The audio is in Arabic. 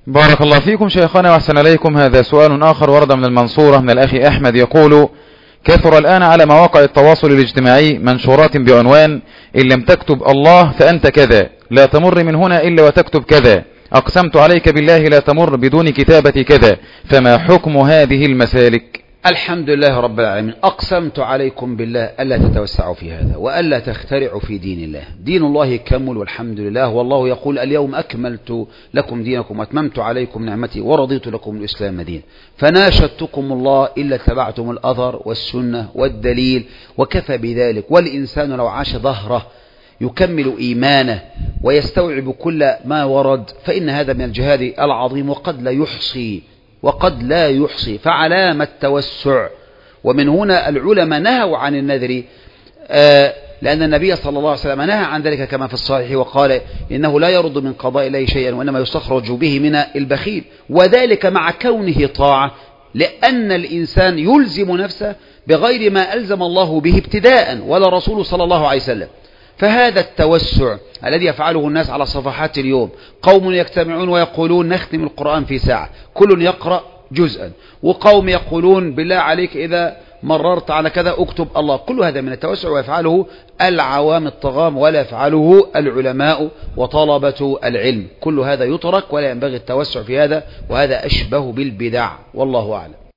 بارك الله فيكم شيخنا وأحسن إليكم. هذا سؤال آخر ورد من المنصورة من الأخ أحمد يقول: كثر الآن على مواقع التواصل الاجتماعي منشورات بعنوان: إن لم تكتب الله فأنت كذا، لا تمر من هنا إلا وتكتب كذا، أقسمت عليك بالله لا تمر بدون كتابة كذا، فما حكم هذه المسالك؟ الحمد لله رب العالمين. أقسمت عليكم بالله ألا تتوسعوا في هذا وألا تخترعوا في دين الله. دين الله كمل والحمد لله، والله يقول: اليوم أكملت لكم دينكم وأتممت عليكم نعمتي ورضيت لكم الإسلام دين. فناشدتكم الله إلا اتبعتم الأثر والسنة والدليل، وكفى بذلك. والإنسان لو عاش ظهره يكمل إيمانه ويستوعب كل ما ورد فإن هذا من الجهاد العظيم وقد لا يحصي فعلامة التوسع. ومن هنا العلماء نهوا عن النذر، لأن النبي صلى الله عليه وسلم نهى عن ذلك كما في الصحيح، وقال إنه لا يرد من قضاء الله شيئا وإنما يستخرج به من البخيل، وذلك مع كونه طاعة، لأن الإنسان يلزم نفسه بغير ما ألزم الله به ابتداء ولا رسول صلى الله عليه وسلم. فهذا التوسع الذي يفعله الناس على صفحات اليوم، قوم يجتمعون ويقولون نختم القرآن في ساعة، كل يقرأ جزءا، وقوم يقولون بالله عليك إذا مررت على كذا اكتب الله. كل هذا من التوسع ويفعله العوام الطغام ولا يفعله العلماء وطلبة العلم. كل هذا يترك ولا ينبغي التوسع في هذا، وهذا أشبه بالبدع والله أعلم.